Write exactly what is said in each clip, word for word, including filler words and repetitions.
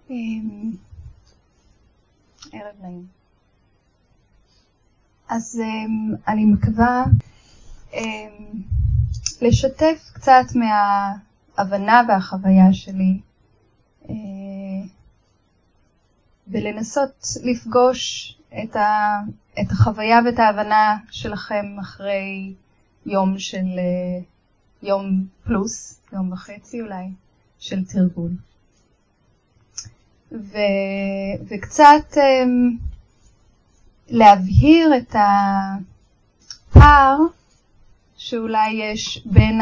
ערב נעים. אז אני מקווה לשתף קצת מההבנה והחוויה שלי ולנסות לפגוש את, ה, את החוויה ואת ההבנה שלכם אחרי יום של יום פלוס, יום וחצי אולי, של תרגול. ו, וקצת um, להבהיר את הפער שאולי יש בין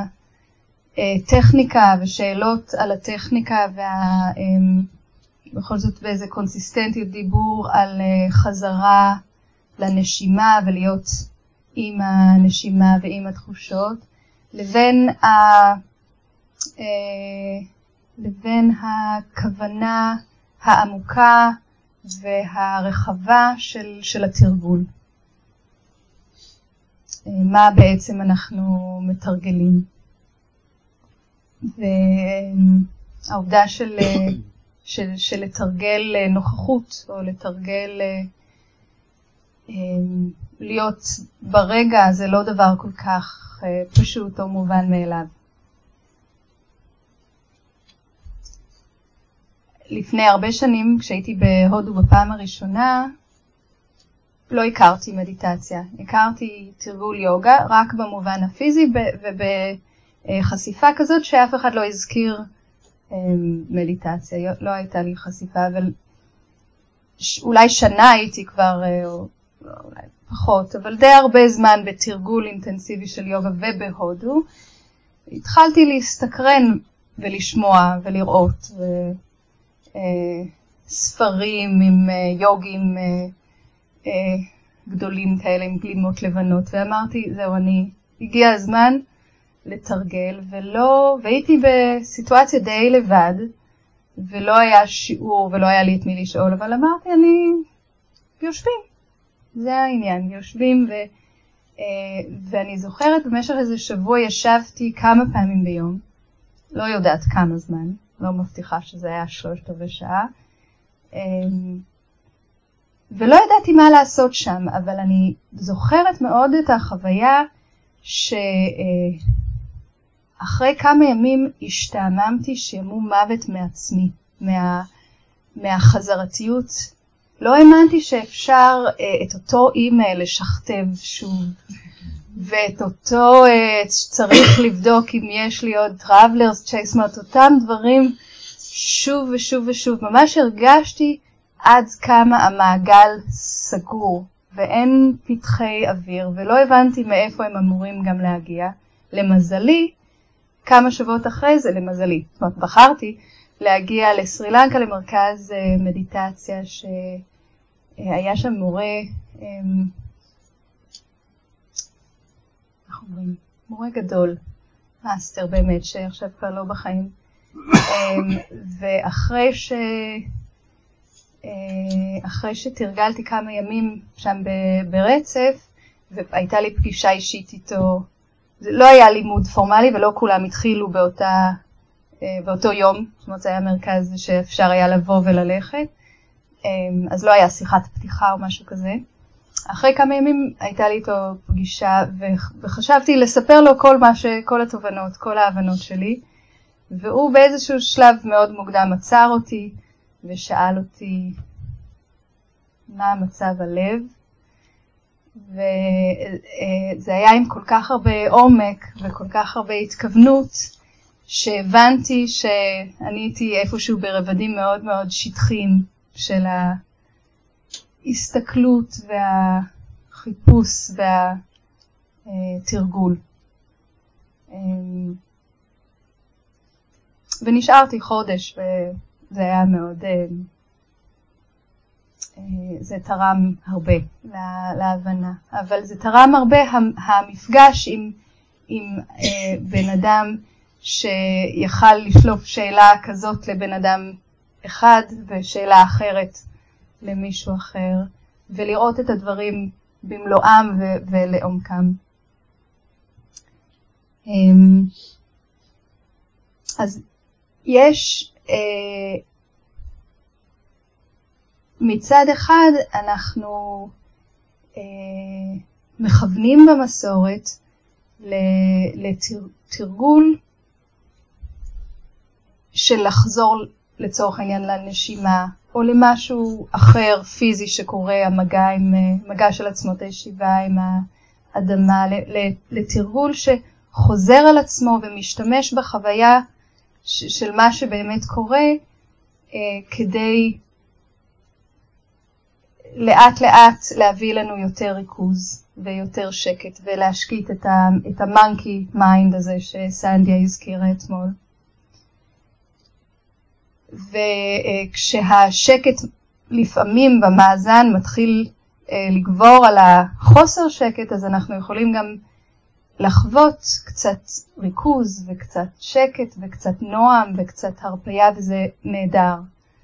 הטכניקה ושאלות על הטכניקה וה... Um, בכל זאת באיזה קונסיסטנטיות דיבור על uh, חזרה לנשימה ולהיות עם הנשימה ועם התחושות, לבין, ה, uh, לבין הכוונה העמוקה והרחבה של, של התרגול. Uh, מה בעצם אנחנו מתרגלים. והעובדה של... Uh, של, של לתרגל נוכחות, או לתרגל אה, להיות ברגע, זה לא דבר כל כך אה, פשוט או מובן מאליו. לפני הרבה שנים, כשהייתי בהודו בפעם הראשונה, לא הכרתי מדיטציה. הכרתי תרגול יוגה, רק במובן הפיזי, ובחשיפה כזאת שאף אחד לא הזכיר מדיטציה. לא הייתה לי חשיפה, אבל אולי שנה הייתי כבר, או אולי פחות, אבל די הרבה זמן בתרגול אינטנסיבי של יוגה ובהודו. התחלתי להסתקרן ולשמוע ולראות ספרים עם יוגים גדולים כאלה עם גלימות לבנות, ואמרתי, זהו, אני, הגיע הזמן לתרגל, ולא, והייתי בסיטואציה די לבד, ולא היה שיעור, ולא היה לי את מי לשאול, אבל אמרתי, אני, יושבים. זה העניין, יושבים, ו, ואני זוכרת, במשך איזה שבוע ישבתי כמה פעמים ביום, לא יודעת כמה זמן, לא מבטיחה שזה היה שלושת רבעי שעה, ולא ידעתי מה לעשות שם, אבל אני זוכרת מאוד את החוויה, ש... אחרי כמה ימים השתעממתי שימום מוות מעצמי, מה, מהחזרתיות. לא האמנתי שאפשר uh, את אותו אימייל לשכתב שוב, ואת אותו uh, צריך לבדוק אם יש לי עוד טראבלרס צ'ייס, זאת אותם דברים שוב ושוב ושוב. ממש הרגשתי עד כמה המעגל סגור, ואין פתחי אוויר, ולא הבנתי מאיפה הם אמורים גם להגיע. למזלי, כמה שבועות אחרי זה, למזלי, זאת אומרת, בחרתי להגיע לסרילנקה למרכז מדיטציה, שהיה שם מורה, איך אומרים, מורה גדול, מאסטר באמת, שעכשיו כבר לא בחיים. ואחרי ש... אחרי שתרגלתי כמה ימים שם ברצף, והייתה לי פגישה אישית איתו, זה לא היה לימוד פורמלי, ולא כולם התחילו באותה, באותו יום, זאת אומרת, זה היה מרכז שאפשר היה לבוא וללכת, אז לא היה שיחת פתיחה או משהו כזה. אחרי כמה ימים הייתה לי איתו פגישה, וחשבתי לספר לו כל מה ש... כל התובנות, כל ההבנות שלי, והוא באיזשהו שלב מאוד מוקדם עצר אותי, ושאל אותי מה מצב הלב, וזה היה עם כל כך הרבה עומק וכל כך הרבה התכוונות, שהבנתי שאני הייתי איפשהו ברבדים מאוד מאוד שטחיים של ההסתכלות והחיפוש והתרגול. ונשארתי חודש, וזה היה מאוד, זה תרם הרבה להבנה, אבל זה תרם הרבה המפגש עם, עם בן אדם שיכל לשלוף שאלה כזאת לבן אדם אחד ושאלה אחרת למישהו אחר, ולראות את הדברים במלואם ו- ולעומקם. אז יש, אה, מצד אחד אנחנו אה, מכוונים במסורת לתרגול של לחזור לצורך העניין לנשימה, או למשהו אחר פיזי שקורה, המגע, עם, מגע של עצמות הישיבה עם האדמה, לתרגול שחוזר על עצמו ומשתמש בחוויה של מה שבאמת קורה, כדי לאט לאט להביא לנו יותר ריכוז ויותר שקט, ולהשקיט את ה, את המונקי מיינד הזה שסנדיה הזכירה אתמול. וכשהשקט לפעמים במאזן מתחיל לגבור על החוסר שקט, אז אנחנו יכולים גם לחוות קצת ריכוז וקצת שקט וקצת נועם וקצת הרפיה, וזה נהדר.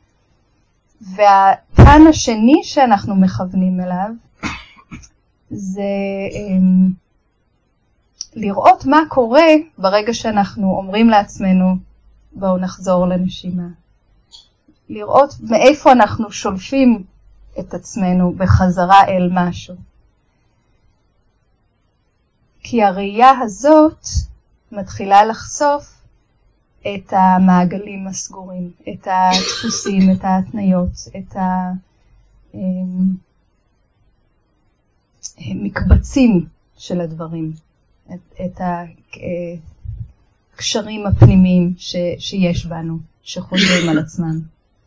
והפן השני שאנחנו מכוונים אליו זה um, לראות מה קורה ברגע שאנחנו אומרים לעצמנו בואו נחזור לנשימה. לראות מאיפה אנחנו שולפים את עצמנו בחזרה אל משהו. כי הראייה הזאת מתחילה לחשוף את המעגלים הסגורים, את הדפוסים, את ההתניות, את המקבצים של הדברים, את, את הקשרים הפנימיים ש, שיש בנו, שחוזרים על עצמם.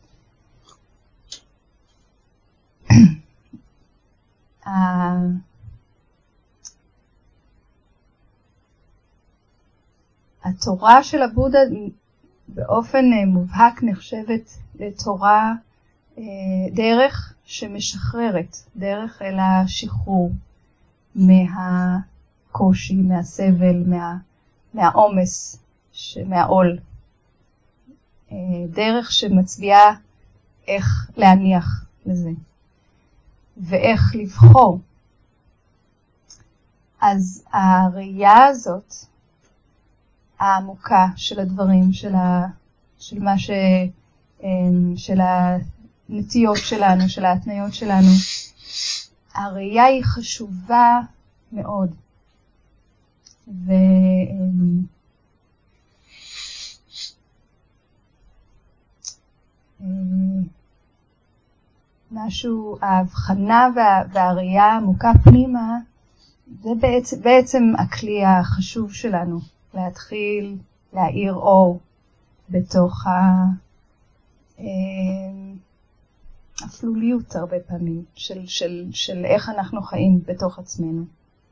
התורה של הבודה באופן מובהק נחשבת לתורה דרך שמשחררת, דרך אל השחרור מהקושי, מהסבל, מה, מהעומס, מהעול. דרך שמצביעה איך להניח לזה ואיך לבחור. אז הראייה הזאת העמוקה של הדברים, של, ה, של מה ש, של הנטיות שלנו, של ההתניות שלנו, הראייה היא חשובה מאוד. ו... משהו, ההבחנה וה, והראייה העמוקה פנימה, זה בעצם, בעצם הכלי החשוב שלנו. להתחיל להאיר אור בתוך האפלוליות הרבה פעמים של, של, של איך אנחנו חיים בתוך עצמנו.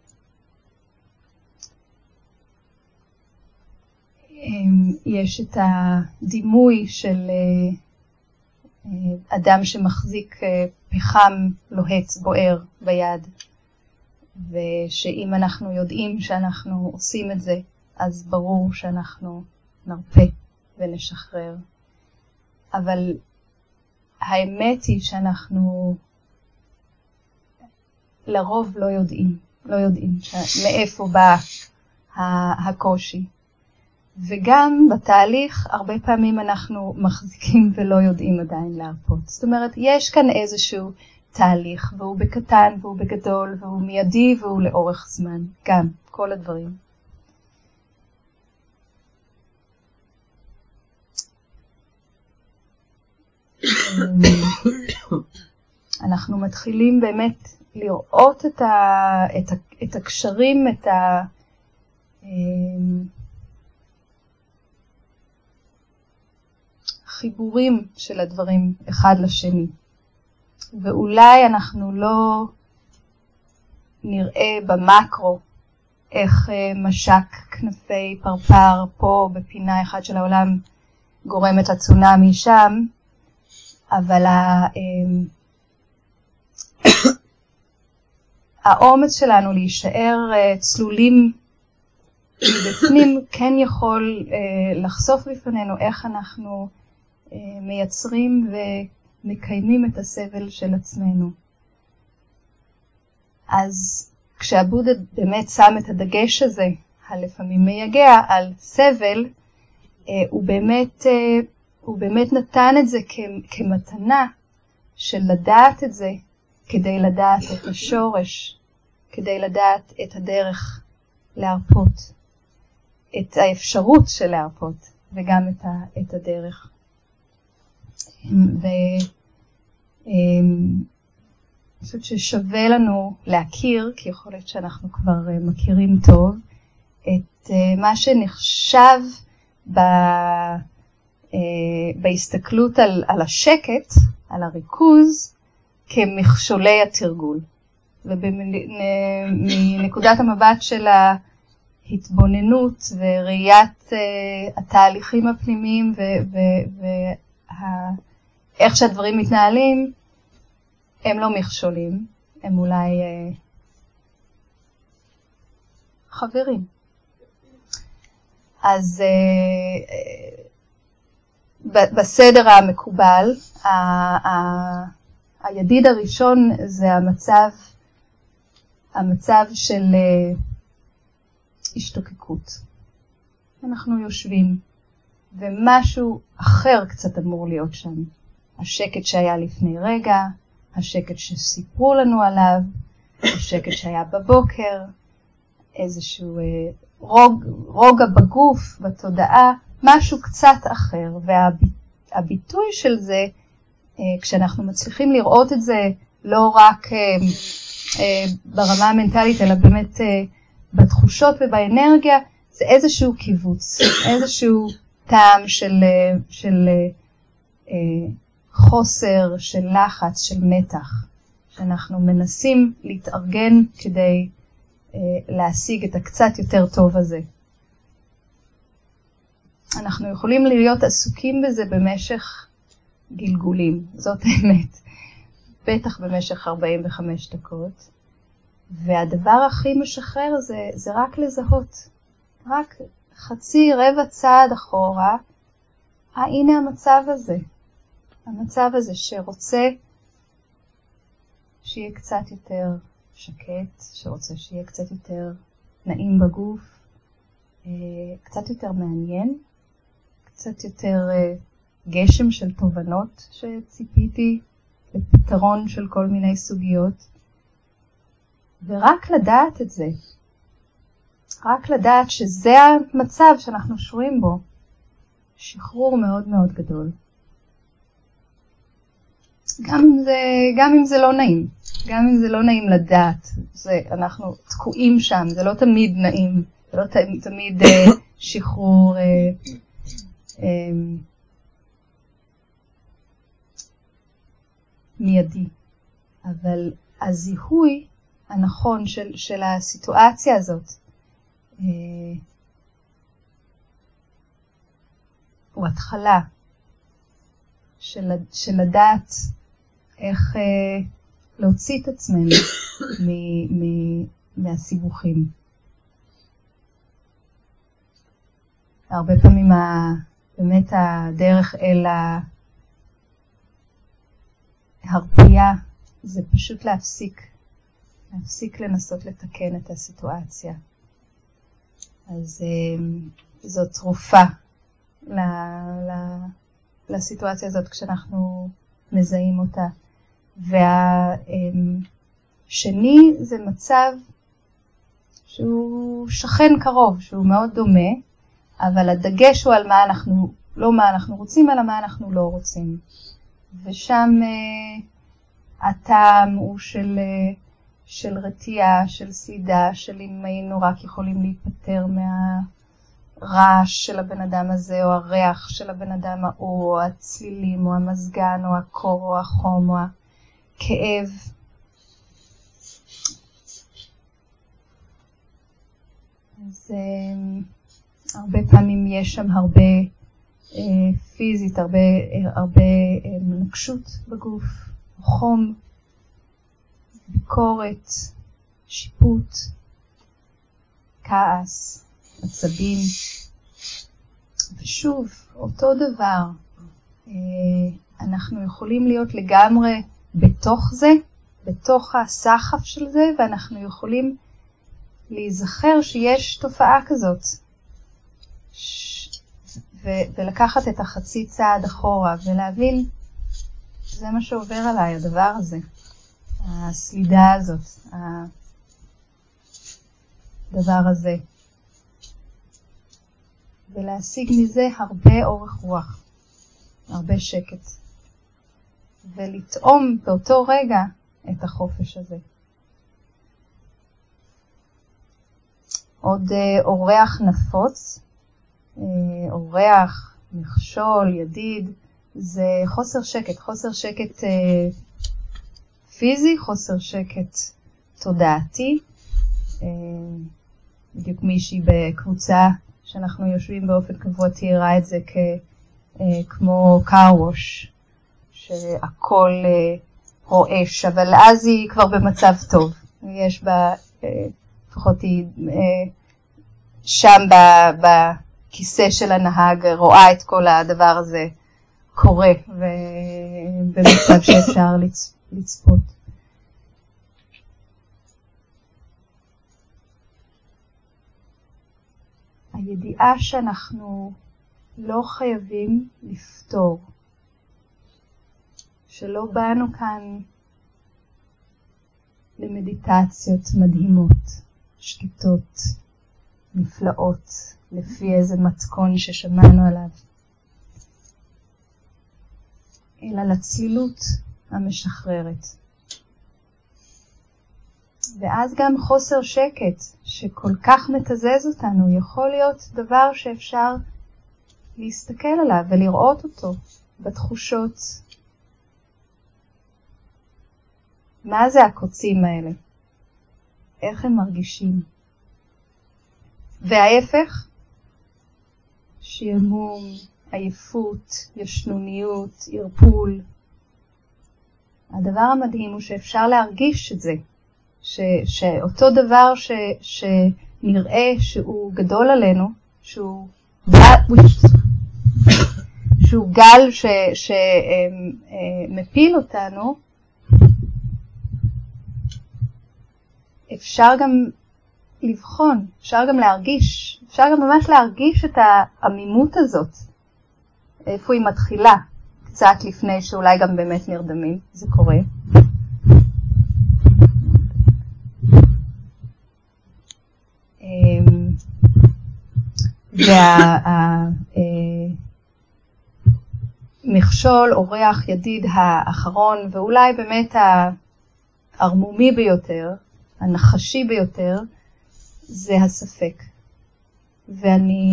יש את הדימוי של אדם שמחזיק פחם לוהט בוער ביד, ושאם אנחנו יודעים שאנחנו עושים את זה, אז ברור שאנחנו נרפה ונשחרר. אבל האמת היא שאנחנו לרוב לא יודעים, לא יודעים מאיפה בא הקושי. וגם בתהליך הרבה פעמים אנחנו מחזיקים ולא יודעים עדיין להרפות. זאת אומרת, יש כאן איזשהו תהליך, והוא בקטן והוא בגדול והוא מיידי והוא לאורך זמן. גם כל הדברים. אנחנו מתחילים באמת לראות את, ה, את, ה, את הקשרים, את החיבורים של הדברים אחד לשני. ואולי אנחנו לא נראה במקרו איך משק כנפי פרפר פה בפינה אחת של העולם גורם את הצונאמי שם, אבל האומץ שלנו להישאר צלולים בפנים כן יכול לחשוף לפנינו איך אנחנו מייצרים ומקיימים את הסבל של עצמנו. אז כשהבודה באמת שם את הדגש הזה, הלפעמים מייגע על סבל, הוא באמת הוא באמת נתן את זה כמתנה של לדעת את זה כדי לדעת את השורש, כדי לדעת את הדרך להרפות, את האפשרות של להרפות וגם את, ה, את הדרך. ואני חושבת ששווה לנו להכיר, כי יכול להיות שאנחנו כבר מכירים טוב, את מה שנחשב ב, בהסתכלות על, על השקט, על הריכוז, כמכשולי התרגול. ומנקודת המבט של ההתבוננות וראיית התהליכים הפנימיים ואיך שהדברים מתנהלים, הם לא מכשולים, הם אולי חברים. אז בסדר המקובל, הידיד הראשון זה המצב, המצב של השתוקקות. אנחנו יושבים, ומשהו אחר קצת אמור להיות שם. השקט שהיה לפני רגע, השקט שסיפרו לנו עליו, השקט שהיה בבוקר, איזשהו רוג, רוגע בגוף, בתודעה, משהו קצת אחר. והביטוי של זה, כשאנחנו מצליחים לראות את זה לא רק ברמה המנטלית, אלא באמת בתחושות ובאנרגיה, זה איזשהו קיבוץ, איזשהו טעם של, של חוסר, של לחץ, של מתח, שאנחנו מנסים להתארגן כדי להשיג את הקצת יותר טוב הזה. אנחנו יכולים להיות עסוקים בזה במשך גלגולים, זאת האמת, בטח במשך ארבעים וחמש דקות, והדבר הכי משחרר זה, זה רק לזהות, רק חצי רבע צעד אחורה, אה, הנה המצב הזה, המצב הזה שרוצה שיהיה קצת יותר שקט, שרוצה שיהיה קצת יותר נעים בגוף, קצת יותר מעניין, קצת יותר גשם של תובנות שציפיתי לפתרון של כל מיני סוגיות, ורק לדעת את זה, רק לדעת שזה המצב שאנחנו שרויים בו, שחרור מאוד מאוד גדול. גם אם זה, גם אם זה לא נעים, גם אם זה לא נעים לדעת, זה, אנחנו תקועים שם, זה לא תמיד נעים, זה לא ת, תמיד uh, שחרור uh, um, מיידי. אבל הזיהוי הנכון של, של הסיטואציה הזאת, uh, הוא התחלה של, של לדעת איך uh, להוציא את עצמנו מ, מ, מהסיבוכים. הרבה פעמים ה, באמת הדרך אל ההרפייה זה פשוט להפסיק, להפסיק לנסות לתקן את הסיטואציה. אז זו תרופה ל, ל, לסיטואציה הזאת כשאנחנו מזהים אותה. והשני זה מצב שהוא שכן קרוב, שהוא מאוד דומה, אבל הדגש הוא על מה אנחנו, לא מה אנחנו רוצים, אלא מה אנחנו לא רוצים. ושם uh, הטעם הוא של, uh, של רתיעה, של סידה, של אם היינו רק יכולים להיפטר מהרעש של הבן אדם הזה, או הריח של הבן אדם ההוא, או הצלילים, או המזגן, או הקור, או החום, או הכאב. אז uh, הרבה פעמים יש שם הרבה אה, פיזית, הרבה, אה, הרבה אה, נקשות בגוף, חום, ביקורת, שיפוט, כעס, עצבים. ושוב, אותו דבר, אה, אנחנו יכולים להיות לגמרי בתוך זה, בתוך הסחף של זה, ואנחנו יכולים להיזכר שיש תופעה כזאת. ו- ולקחת את החצי צעד אחורה ולהבין זה מה שעובר עליי, הדבר הזה. הסלידה הזאת, הדבר הזה. ולהשיג מזה הרבה אורך רוח, הרבה שקט. ולטעום באותו רגע את החופש הזה. עוד אה, אורח נפוץ, אה, אורח, מכשול, ידיד, זה חוסר שקט, חוסר שקט אה, פיזי, חוסר שקט תודעתי. אה, בדיוק מישהי בקבוצה שאנחנו יושבים באופן קבוע תיארה את זה כ, אה, כמו קארוש, שהכל אה, רועש, אבל אז היא כבר במצב טוב. יש בה, אה, לפחות היא אה, שם ב, בכיסא של הנהג, רואה את כל הדבר הזה קורה, ובמצב שאפשר לצ, לצפות. הידיעה שאנחנו לא חייבים לפתור, שלא באנו כאן למדיטציות מדהימות, שקטות, נפלאות, לפי איזה מתכון ששמענו עליו, אלא לצלילות המשחררת. ואז גם חוסר שקט שכל כך מתזז אותנו יכול להיות דבר שאפשר להסתכל עליו ולראות אותו בתחושות. מה זה הקוצים האלה? איך הם מרגישים? וההפך, שימום, עייפות, ישנוניות, ערפול. הדבר המדהים הוא שאפשר להרגיש את זה, ש, שאותו דבר ש, שנראה שהוא גדול עלינו, שהוא, שהוא גל ש, שמפיל אותנו, אפשר גם לבחון, אפשר גם להרגיש, אפשר גם ממש להרגיש את העמימות הזאת, איפה היא מתחילה, קצת לפני שאולי גם באמת נרדמים, זה קורה. והמכשול, אורח, ידיד האחרון, ואולי באמת הערמומי ביותר, הנחשי ביותר, זה הספק. ואני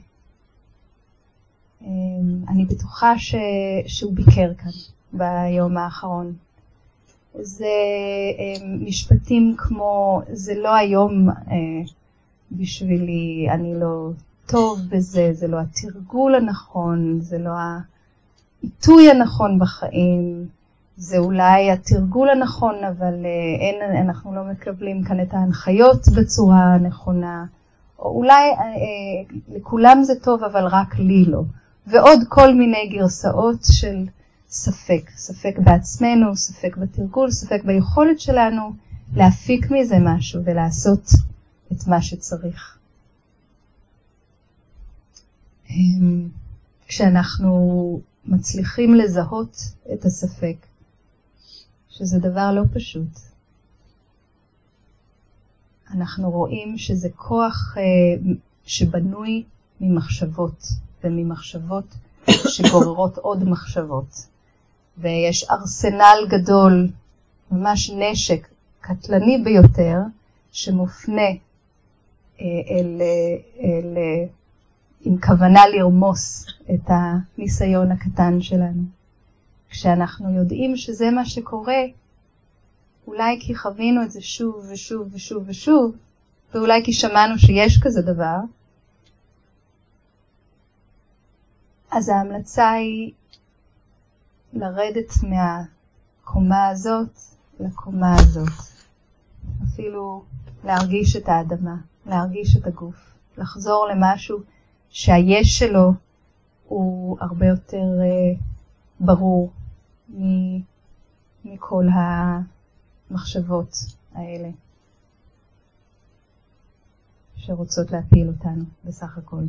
אני בטוחה ש, שהוא ביקר כאן ביום האחרון. זה משפטים כמו, זה לא היום בשבילי, אני לא טוב בזה, זה לא התרגול הנכון, זה לא העיתוי הנכון בחיים, זה אולי התרגול הנכון, אבל אין, אנחנו לא מקבלים כאן את ההנחיות בצורה הנכונה, או אולי אה, לכולם זה טוב, אבל רק לי לא. ועוד כל מיני גרסאות של ספק, ספק בעצמנו, ספק בתרגול, ספק ביכולת שלנו להפיק מזה משהו ולעשות את מה שצריך. כשאנחנו מצליחים לזהות את הספק, שזה דבר לא פשוט, אנחנו רואים שזה כוח אה, שבנוי ממחשבות, וממחשבות שגוררות עוד מחשבות. ויש ארסנל גדול, ממש נשק קטלני ביותר, שמופנה אה, אל, אל, אל, עם כוונה לרמוס את הניסיון הקטן שלנו. כשאנחנו יודעים שזה מה שקורה, אולי כי חווינו את זה שוב ושוב ושוב ושוב, ואולי כי שמענו שיש כזה דבר, אז ההמלצה היא לרדת מהקומה הזאת לקומה הזאת. אפילו להרגיש את האדמה, להרגיש את הגוף, לחזור למשהו שהיש שלו הוא הרבה יותר uh, ברור מ- מכל המחשבות האלה שרוצות להפיל אותנו בסך הכל.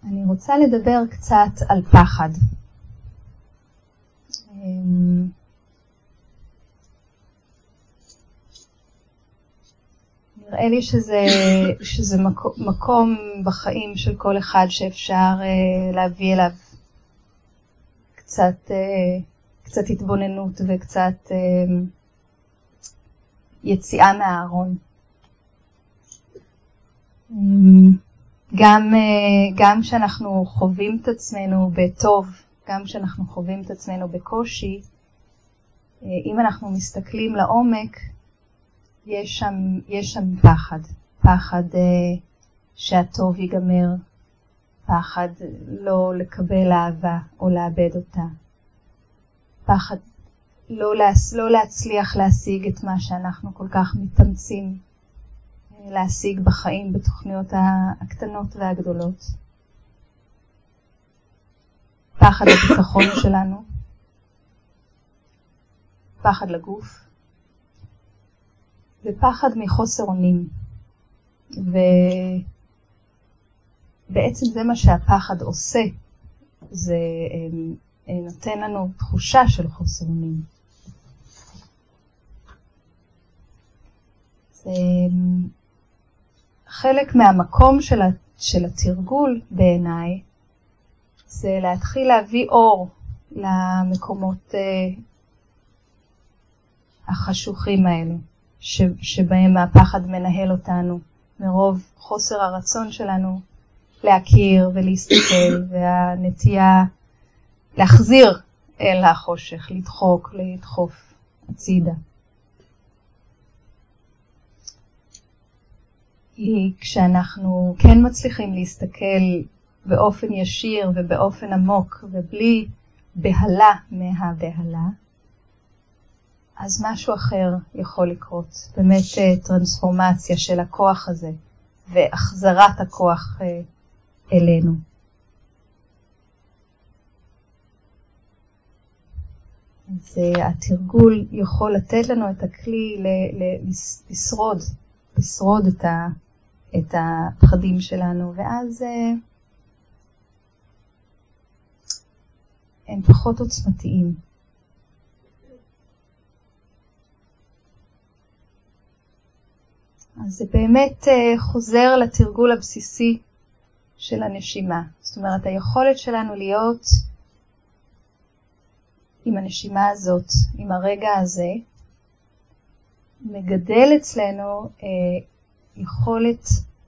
אני רוצה לדבר קצת על פחד. נראה לי שזה, שזה מקום, מקום בחיים של כל אחד שאפשר uh, להביא אליו קצת, uh, קצת התבוננות וקצת uh, יציאה מהארון. גם, uh, גם כשאנחנו חווים את עצמנו בטוב, גם כשאנחנו חווים את עצמנו בקושי, uh, אם אנחנו מסתכלים לעומק, יש שם, יש שם פחד, פחד אה, שהטוב ייגמר, פחד לא לקבל אהבה או לאבד אותה, פחד לא, להס, לא להצליח להשיג את מה שאנחנו כל כך מתאמצים אה, להשיג בחיים בתוכניות הקטנות והגדולות. פחד לביטחון שלנו, פחד לגוף, ופחד מחוסר אונים. ובעצם זה מה שהפחד עושה, זה נותן לנו תחושה של חוסר אונים. זה חלק מהמקום של, של התרגול בעיניי, זה להתחיל להביא אור למקומות החשוכים האלה. שבהם הפחד מנהל אותנו, מרוב חוסר הרצון שלנו להכיר ולהסתכל, והנטייה להחזיר אל החושך, לדחוק, לדחוף הצידה. כי כשאנחנו כן מצליחים להסתכל באופן ישיר ובאופן עמוק ובלי בהלה מהבהלה, אז משהו אחר יכול לקרות, באמת טרנספורמציה של הכוח הזה, והחזרת הכוח אלינו. אז התרגול יכול לתת לנו את הכלי ל- ל- לשרוד, לשרוד את, ה- את הפחדים שלנו, ואז הם פחות עוצמתיים. אז זה באמת חוזר לתרגול הבסיסי של הנשימה. זאת אומרת, היכולת שלנו להיות עם הנשימה הזאת, עם הרגע הזה, מגדל אצלנו אה, יכולת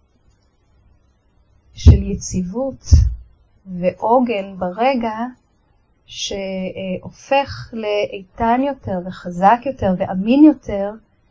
של יציבות ועוגן ברגע שהופך לאיתן יותר וחזק יותר ואמין יותר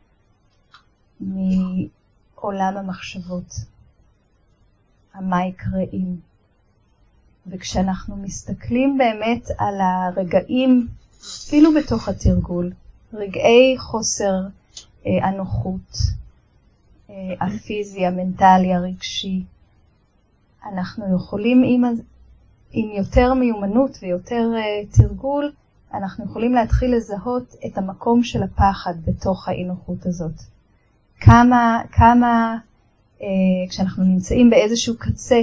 מעולם המחשבות, מה יקראים. וכשאנחנו מסתכלים באמת על הרגעים, אפילו בתוך התרגול, רגעי חוסר אה, הנוחות, אה, הפיזי, המנטלי, הרגשי, אנחנו יכולים עם, עם יותר מיומנות ויותר אה, תרגול, אנחנו יכולים להתחיל לזהות את המקום של הפחד בתוך האי-נוחות הזאת. כמה, כמה, אה, כשאנחנו נמצאים באיזשהו קצה,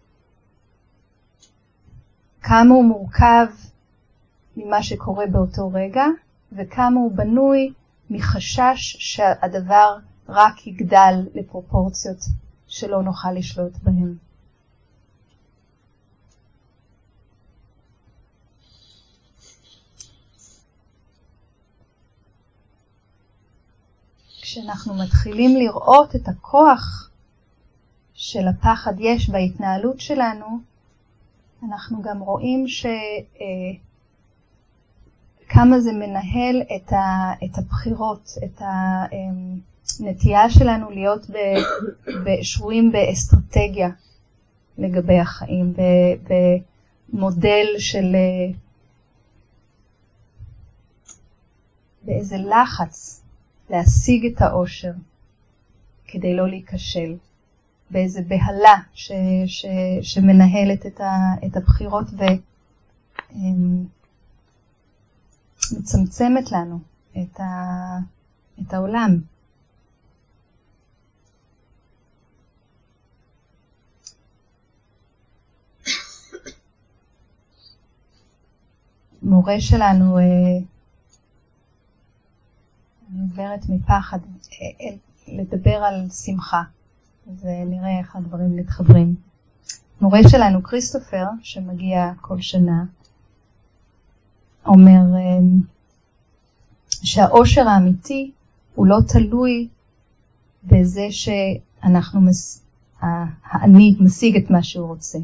כמה הוא מורכב ממה שקורה באותו רגע, וכמה הוא בנוי מחשש שהדבר רק יגדל לפרופורציות שלא נוכל לשלוט בהם. כשאנחנו מתחילים לראות את הכוח של הפחד יש בהתנהלות שלנו, אנחנו גם רואים ש... כמה זה מנהל את, ה... את הבחירות, את הנטייה שלנו להיות ב... בשרויים באסטרטגיה לגבי החיים, ב... במודל של... באיזה לחץ להשיג את האושר כדי לא להיכשל. באיזה בהלה ש, ש, שמנהלת את, ה, את הבחירות ומצמצמת לנו את, ה, את העולם. מורה שלנו, אני עוברת מפחד, לדבר על שמחה, ונראה איך הדברים מתחברים. מורה שלנו, כריסטופר, שמגיע כל שנה, אומר שהאושר האמיתי הוא לא תלוי בזה שאנחנו, האני משיג את מה שהוא רוצה.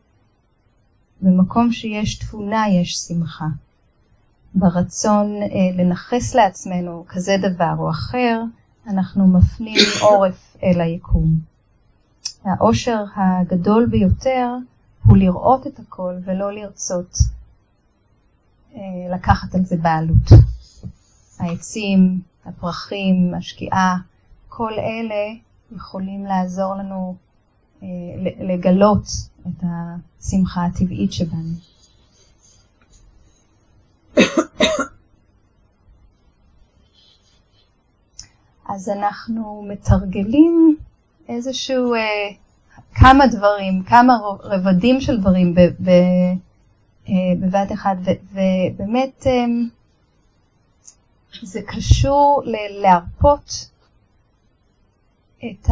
במקום שיש תבונה יש שמחה. ברצון לנחס לעצמנו כזה דבר או אחר, אנחנו מפנים עורף אל היקום. האושר הגדול ביותר הוא לראות את הכל ולא לרצות לקחת על זה בעלות. העצים, הפרחים, השקיעה, כל אלה יכולים לעזור לנו לגלות את השמחה הטבעית שבנו. אז אנחנו מתרגלים איזשהו, אה, כמה דברים, כמה רבדים של דברים ב, ב, אה, בבת אחד, ו, ובאמת אה, זה קשור ל, להרפות את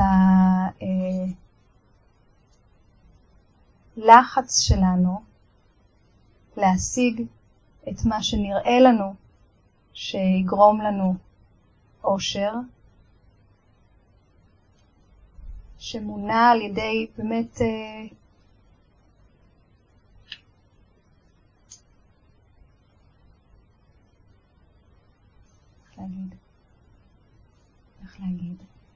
הלחץ שלנו להשיג את מה שנראה לנו שיגרום לנו אושר, שמונע על ידי באמת אה, איך להגיד? איך להגיד?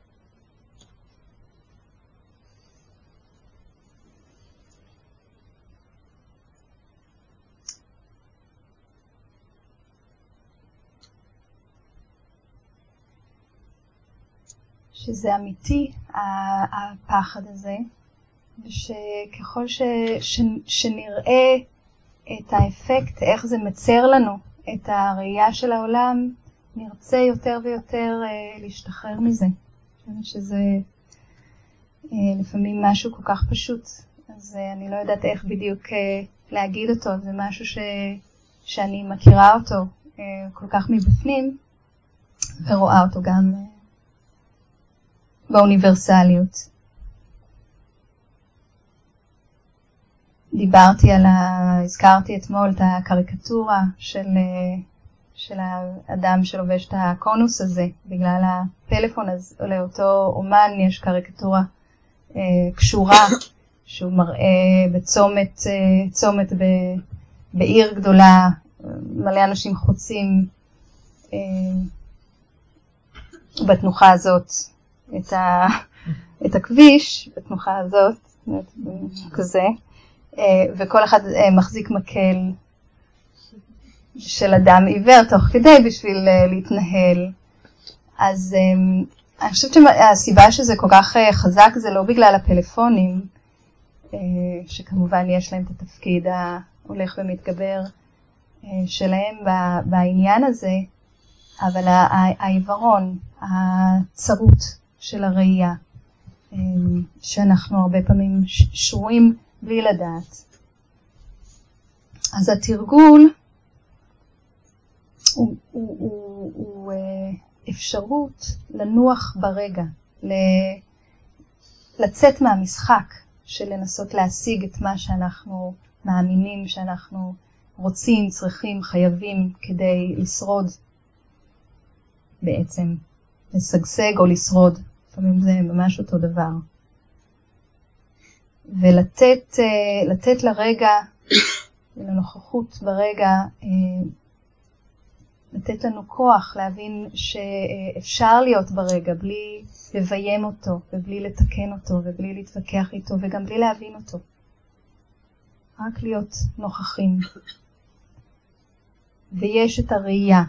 שזה אמיתי, הפחד הזה, ושככל ש, ש, שנראה את האפקט, איך זה מצר לנו את הראייה של העולם, נרצה יותר ויותר אה, להשתחרר מזה. שזה אה, לפעמים משהו כל כך פשוט, אז אה, אני לא יודעת איך בדיוק אה, להגיד אותו, זה משהו ש, שאני מכירה אותו אה, כל כך מבפנים, ורואה אותו גם אה, באוניברסליות. דיברתי על ה... הזכרתי אתמול את הקריקטורה של, של האדם שלובש את הקונוס הזה, בגלל הפלאפון, אז לאותו אומן יש קריקטורה אה, קשורה, שהוא מראה בצומת, אה, צומת ב, בעיר גדולה, מלא אנשים חוצים אה, בתנוחה הזאת, את, ה, את הכביש, בתנוחה הזאת, כזה, וכל אחד מחזיק מקל של אדם עיוור תוך כדי בשביל להתנהל. אז אני חושבת שהסיבה שזה כל כך חזק זה לא בגלל הפלאפונים, שכמובן יש להם את התפקיד ההולך ומתגבר שלהם בעניין הזה, אבל העיוורון, הצרות של הראייה, שאנחנו הרבה פעמים שרויים בלי לדעת. אז התרגול הוא, הוא, הוא, הוא אפשרות לנוח ברגע, לצאת מהמשחק של לנסות להשיג את מה שאנחנו מאמינים שאנחנו רוצים, צריכים, חייבים כדי לשרוד בעצם. לשגשג או לשרוד, לפעמים זה ממש אותו דבר. ולתת לתת לרגע, לנוכחות ברגע, לתת לנו כוח להבין שאפשר להיות ברגע בלי לביים אותו, ובלי לתקן אותו, ובלי להתווכח איתו, וגם בלי להבין אותו. רק להיות נוכחים. ויש את הראייה.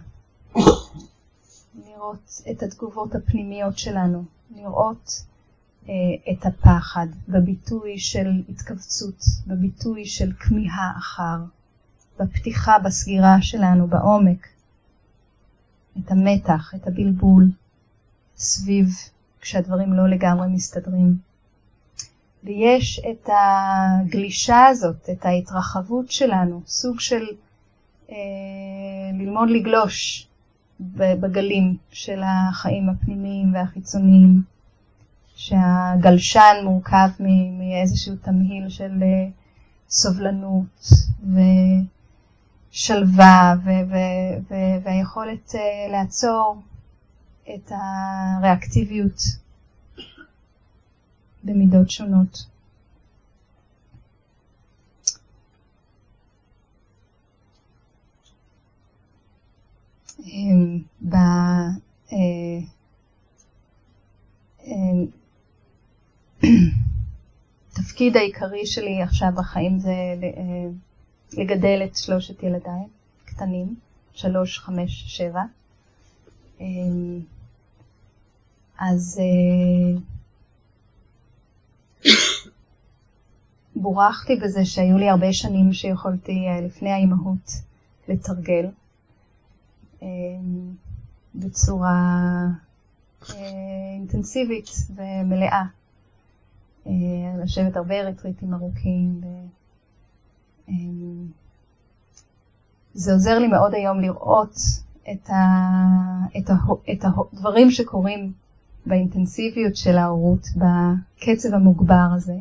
לראות את התגובות הפנימיות שלנו, לראות אה, את הפחד בביטוי של התכווצות, בביטוי של כמיהה אחר, בפתיחה, בסגירה שלנו, בעומק, את המתח, את הבלבול, סביב כשהדברים לא לגמרי מסתדרים. ויש את הגלישה הזאת, את ההתרחבות שלנו, סוג של ללמוד לגלוש בגלים של החיים הפנימיים והחיצוניים, שהגלשן מורכב מאיזשהו תמהיל של סובלנות ושלווה והיכולת לעצור את הריאקטיביות במידות שונות. בתפקיד העיקרי שלי עכשיו בחיים זה לגדל את שלושת ילדיי קטנים, שלוש, חמש, שבע. אז בורחתי בזה שהיו לי הרבה שנים שיכולתי לפני האימהות לתרגל בצורה אינטנסיבית ומלאה. לשבת הרבה רטריטים ארוכים. זה עוזר לי מאוד היום לראות את, ה, את, ה, את הדברים שקורים באינטנסיביות של ההורות, בקצב המוגבר הזה,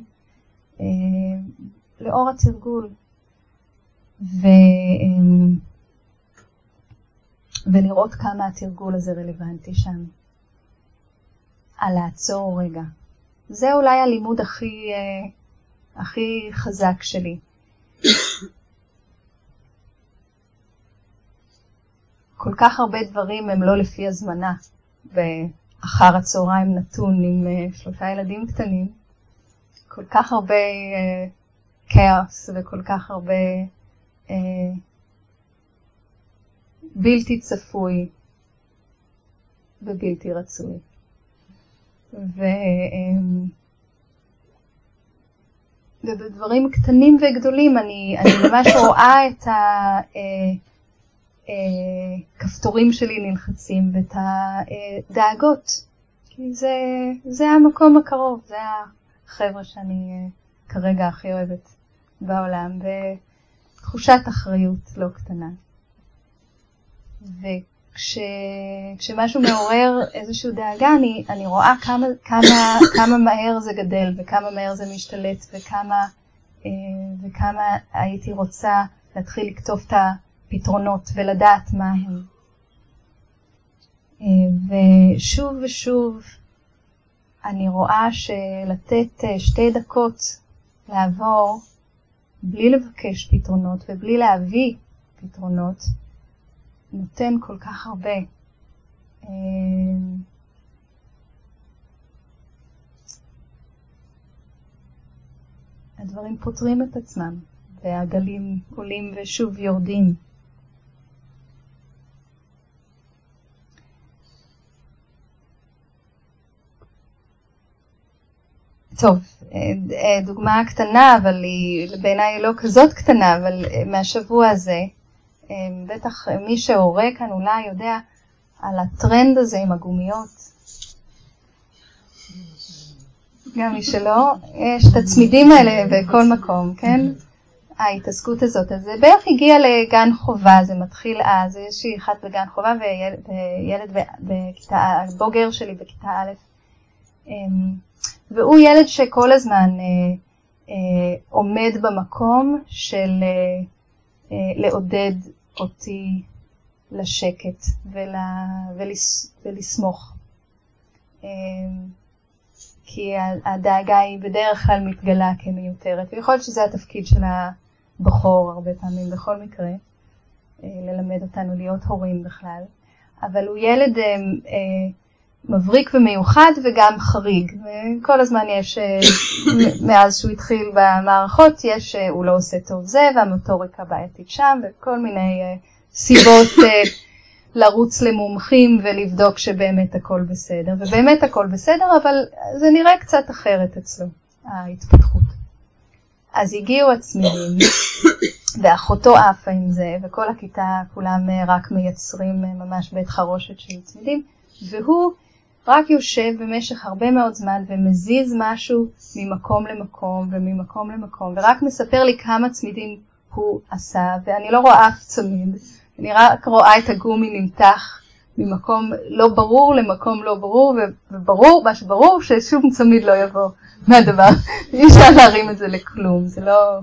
לאור התרגול. ו, ולראות כמה התרגול הזה רלוונטי שם. על לעצור רגע. זה אולי הלימוד הכי, הכי חזק שלי. כל כך הרבה דברים הם לא לפי הזמנה. ואחר הצהריים נתון עם שלושה ילדים קטנים. כל כך הרבה כאוס וכל כך הרבה בלתי צפוי ובלתי רצוי. ו... ובדברים קטנים וגדולים אני, אני ממש רואה את הכפתורים שלי נלחצים ואת הדאגות. כי זה, זה המקום הקרוב, זה החבר'ה שאני כרגע הכי אוהבת בעולם, ותחושת אחריות לא קטנה. וכשמשהו מעורר איזשהו דאגה, אני, אני רואה כמה, כמה, כמה מהר זה גדל, וכמה מהר זה משתלט, וכמה, וכמה הייתי רוצה להתחיל לכתוב את הפתרונות ולדעת מה הם. ושוב ושוב אני רואה שלתת שתי דקות לעבור בלי לבקש פתרונות ובלי להביא פתרונות, נותן כל כך הרבה. הדברים פותרים את עצמם, והגלים עולים ושוב יורדים. טוב, דוגמה קטנה, אבל היא בעיניי לא כזאת קטנה, אבל מהשבוע הזה, בטח מי שהורה כאן אולי יודע על הטרנד הזה עם הגומיות. גם מי שלא, יש את הצמידים האלה בכל מקום, כן? ההתעסקות הזאת. אז זה בערך הגיע לגן חובה, זה מתחיל אז, יש לי אחת בגן חובה וילד, וילד בכיתה, הבוגר שלי בכיתה א', והוא ילד שכל הזמן אה, אה, עומד במקום של אה, אה, לעודד אותי לשקט ול, ולס, ולסמוך. אה, כי הדאגה היא בדרך כלל מתגלה כמיותרת, ויכול להיות שזה התפקיד של הבחור הרבה פעמים בכל מקרה, אה, ללמד אותנו להיות הורים בכלל. אבל הוא ילד אה, אה, מבריק ומיוחד וגם חריג. כל הזמן יש, מאז שהוא התחיל במערכות, יש, הוא לא עושה טוב זה, והמוטוריקה בעייתית שם, וכל מיני סיבות לרוץ למומחים ולבדוק שבאמת הכל בסדר. ובאמת הכל בסדר, אבל זה נראה קצת אחרת אצלו, ההתפתחות. אז הגיעו הצמידים, ואחותו עפה עם זה, וכל הכיתה כולם רק מייצרים ממש בית חרושת של צמידים, והוא רק יושב במשך הרבה מאוד זמן ומזיז משהו ממקום למקום וממקום למקום, ורק מספר לי כמה צמידים הוא עשה, ואני לא רואה אף צמיד, אני רק רואה את הגומי נמתח ממקום לא ברור למקום לא ברור, וברור, מה שברור ששום צמיד לא יבוא מהדבר, אי אפשר להרים את זה לכלום, זה לא...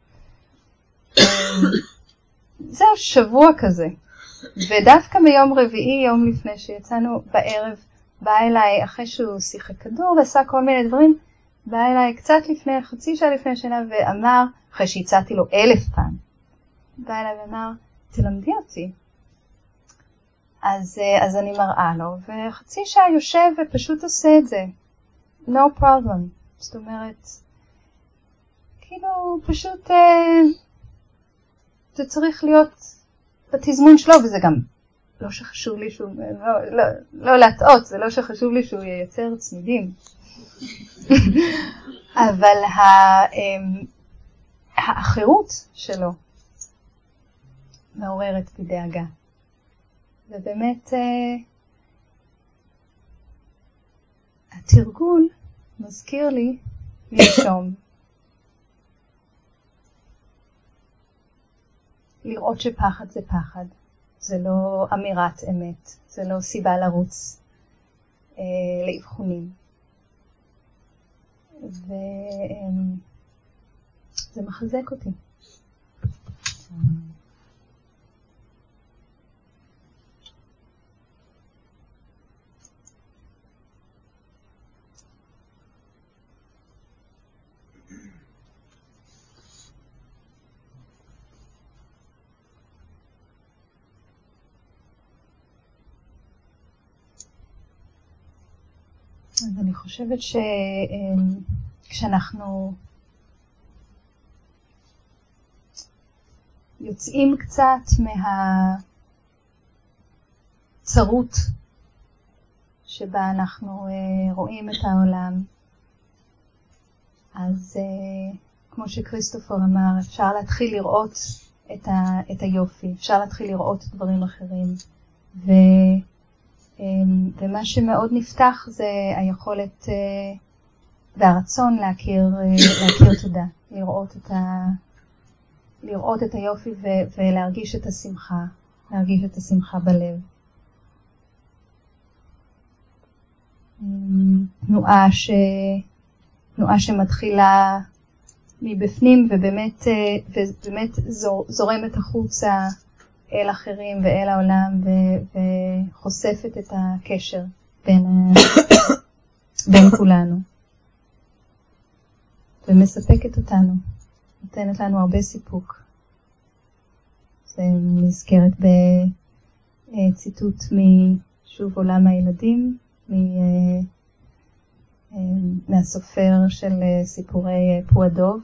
זהו שבוע כזה, ודווקא ביום רביעי, יום לפני שיצאנו בערב, בא אליי אחרי שהוא שיחק כדור ועשה כל מיני דברים, בא אליי קצת לפני, חצי שעה לפני שנה, ואמר, אחרי שהצעתי לו אלף פעם, בא אליי ואמר, תלמדי אותי. אז, אז אני מראה לו, וחצי שעה יושב ופשוט עושה את זה. No problem. זאת אומרת, כאילו פשוט, אה, זה צריך להיות בתזמון שלו, וזה גם לא שחשוב לי שהוא, לא, לא, לא להטעות, זה לא שחשוב לי שהוא ייצר צמידים. אבל ה, אה, האחרות שלו מעוררת בדאגה. ובאמת אה, התרגול מזכיר לי לנשום. לראות שפחד זה פחד. זה לא אמירת אמת. זה לא סיבה לרוץ אה, לאבחונים. וזה אה, מחזק אותי. אז אני חושבת שכשאנחנו יוצאים קצת מהצרות שבה אנחנו רואים את העולם, אז כמו שקריסטופר אמר, אפשר להתחיל לראות את, ה, את היופי, אפשר להתחיל לראות דברים אחרים. ו... ומה שמאוד נפתח זה היכולת והרצון להכיר, להכיר תודה, לראות את, ה, לראות את היופי ו, ולהרגיש את השמחה, להרגיש את השמחה בלב. תנועה, ש, תנועה שמתחילה מבפנים ובאמת, ובאמת זור, זורמת החוצה אל אחרים ואל העולם, ו- וחושפת את הקשר בין, בין כולנו. ומספקת אותנו, נותנת לנו הרבה סיפוק. זה נזכרת בציטוט משוב עולם הילדים, מ- מהסופר של סיפורי פועדוב,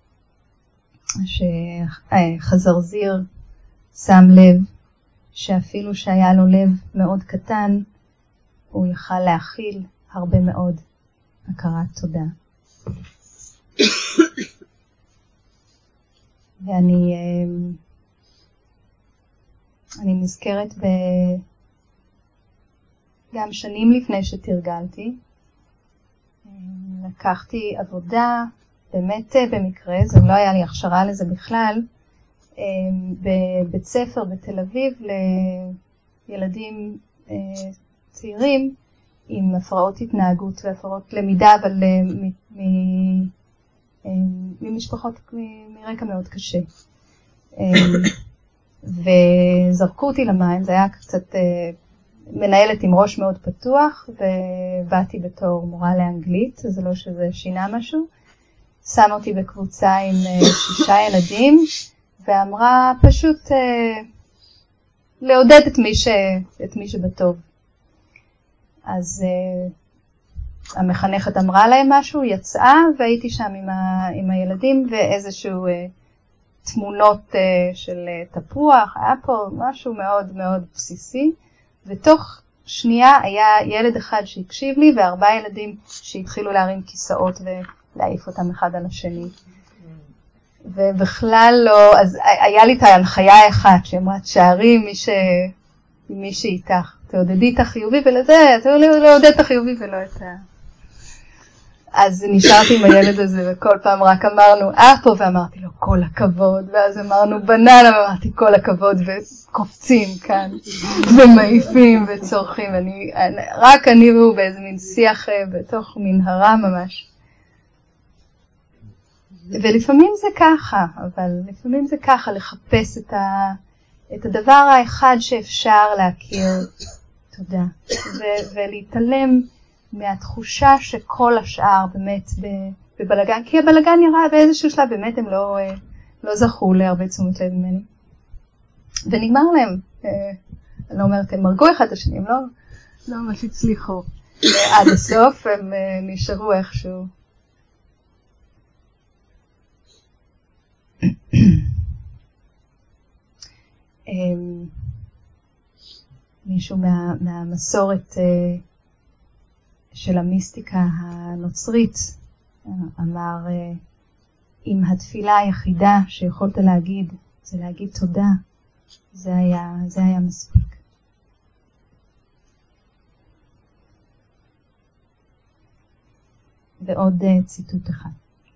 שחזרזיר שם לב שאפילו שהיה לו לב מאוד קטן, הוא יכל להכיל הרבה מאוד הכרת תודה. ואני אני נזכרת ב... גם שנים לפני שתרגלתי, לקחתי עבודה, באמת במקרה, זה לא היה לי הכשרה לזה בכלל, בבית ספר בתל אביב לילדים צעירים עם הפרעות התנהגות והפרעות למידה, אבל ממשפחות מרקע מאוד קשה. וזרקו אותי למים, זה היה קצת מנהלת עם ראש מאוד פתוח, ובאתי בתור מורה לאנגלית, זה לא שזה שינה משהו. שם אותי בקבוצה עם שישה ילדים, ואמרה פשוט אה, לעודד את מי, ש, את מי שבטוב. אז אה, המחנכת אמרה להם משהו, יצאה, והייתי שם עם, ה, עם הילדים, ואיזשהו אה, תמונות אה, של אה, תפוח, היה פה משהו מאוד מאוד בסיסי, ותוך שנייה היה ילד אחד שהקשיב לי, וארבעה ילדים שהתחילו להרים כיסאות ולהעיף אותם אחד על השני. ובכלל לא, אז היה לי את ההנחיה האחת, שאמרה, תשארי מי, ש... מי שאיתך, תעודדי את החיובי, ולזה, תעודדי לעודד את החיובי ולא את ה... אז נשארתי עם הילד הזה, וכל פעם רק אמרנו אפו, ואמרתי לו כל הכבוד, ואז אמרנו בננה, ואמרתי כל הכבוד, וקופצים כאן, ומעיפים וצורכים, אני, רק אני והוא באיזה מין שיח בתוך מנהרה ממש. ולפעמים זה ככה, אבל לפעמים זה ככה, לחפש את, ה, את הדבר האחד שאפשר להכיר תודה, ו- ולהתעלם מהתחושה שכל השאר באמת בבלגן, כי הבלגן נראה באיזשהו שלב, באמת הם לא, לא זכו להרבה תשומת לב ממני. ונגמר להם, אני לא אומרת, הם מרגו אחד את השני, הם לא, לא ממש הצליחו עד הסוף, הם נשארו איכשהו. מישהו מה, מהמסורת של המיסטיקה הנוצרית אמר, אם התפילה היחידה שיכולת להגיד זה להגיד תודה, זה היה, זה היה מספיק. ועוד ציטוט אחד.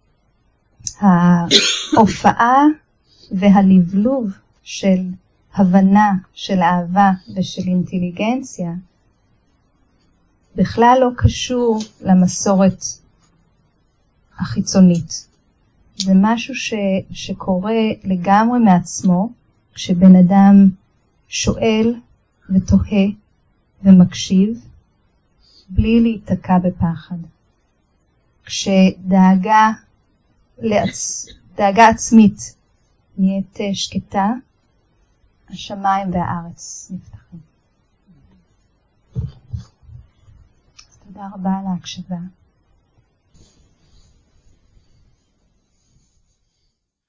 ההופעה והלבלוב של הבנה, של אהבה ושל אינטליגנציה בכלל לא קשור למסורת החיצונית. זה משהו ש, שקורה לגמרי מעצמו, כשבן אדם שואל ותוהה ומקשיב, בלי להיתקע בפחד. כשדאגה לעצ... דאגה עצמית נהיית שקטה, השמיים והארץ נפתחים. אז תודה רבה על ההקשבה.